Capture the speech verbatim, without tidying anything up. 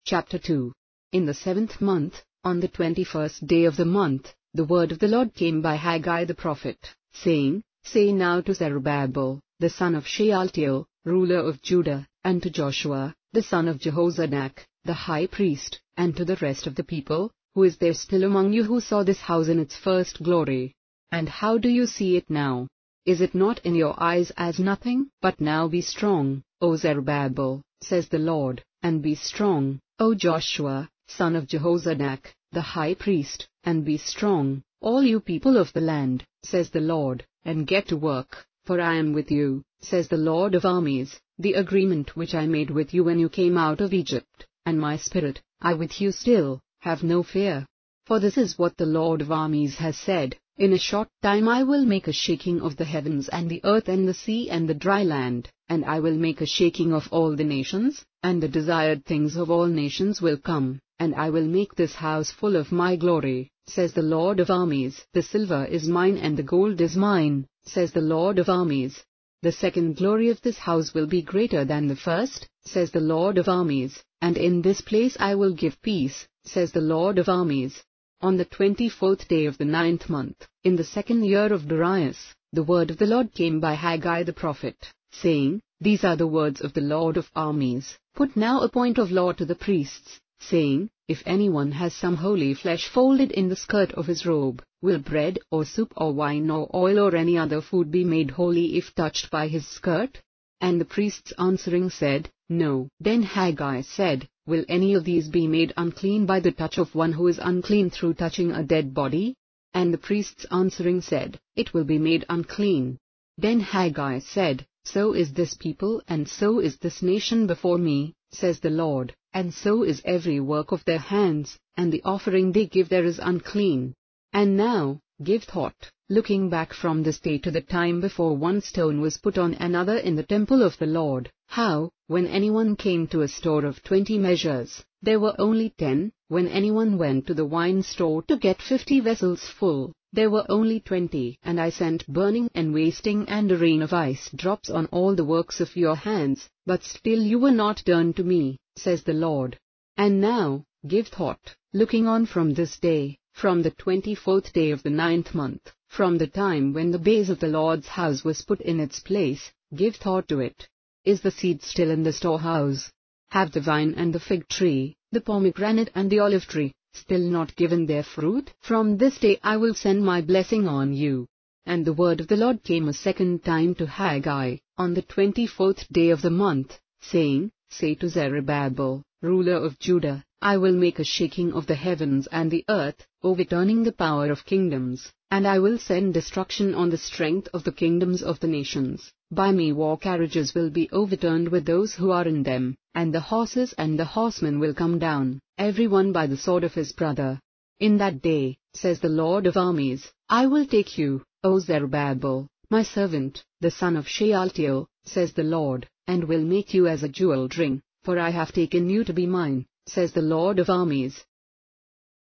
Chapter two. In the seventh month, on the twenty-first day of the month, the word of the Lord came by Haggai the prophet, saying, Say now to Zerubbabel, the son of Shealtiel, ruler of Judah, and to Joshua, the son of Jehozadak, the high priest, and to the rest of the people, who is there still among you who saw this house in its first glory? And how do you see it now? Is it not in your eyes as nothing? But now be strong, O Zerubbabel, says the Lord, and be strong, O Joshua, son of Jehozadak, the high priest, and be strong, all you people of the land, says the Lord, and get to work, for I am with you, says the Lord of armies, the agreement which I made with you when you came out of Egypt, and my spirit, I with you still, have no fear. For this is what the Lord of armies has said, In a short time I will make a shaking of the heavens and the earth and the sea and the dry land, and I will make a shaking of all the nations, and the desired things of all nations will come, and I will make this house full of my glory, says the Lord of armies. The silver is mine and the gold is mine, says the Lord of armies. The second glory of this house will be greater than the first, says the Lord of armies, and in this place I will give peace, says the Lord of armies. On the twenty-fourth day of the ninth month, in the second year of Darius, the word of the Lord came by Haggai the prophet, saying, These are the words of the Lord of armies. Put now a point of law to the priests, saying, If anyone has some holy flesh folded in the skirt of his robe, will bread or soup or wine or oil or any other food be made holy if touched by his skirt? And the priests answering said, No. Then Haggai said, Will any of these be made unclean by the touch of one who is unclean through touching a dead body? And the priests answering said, It will be made unclean. Then Haggai said, So is this people and so is this nation before me, says the Lord, and so is every work of their hands, and the offering they give there is unclean. And now, give thought, looking back from this day to the time before one stone was put on another in the temple of the Lord, how, when anyone came to a store of twenty measures, there were only ten, when anyone went to the wine store to get fifty vessels full, there were only twenty, and I sent burning and wasting and a rain of ice drops on all the works of your hands, but still you were not turned to me, says the Lord. And now, give thought, looking on from this day, from the twenty-fourth day of the ninth month, from the time when the base of the Lord's house was put in its place, give thought to it. Is the seed still in the storehouse? Have the vine and the fig tree, the pomegranate and the olive tree, still not given their fruit? From this day I will send my blessing on you. And the word of the Lord came a second time to Haggai, on the twenty-fourth day of the month, saying, Say to Zerubbabel, ruler of Judah, I will make a shaking of the heavens and the earth, overturning the power of kingdoms, and I will send destruction on the strength of the kingdoms of the nations. By me war carriages will be overturned with those who are in them, and the horses and the horsemen will come down, every one by the sword of his brother. In that day, says the Lord of armies, I will take you, O Zerubbabel, my servant, the son of Shealtiel, says the Lord, and will make you as a jeweled ring, for I have taken you to be mine, says the Lord of armies.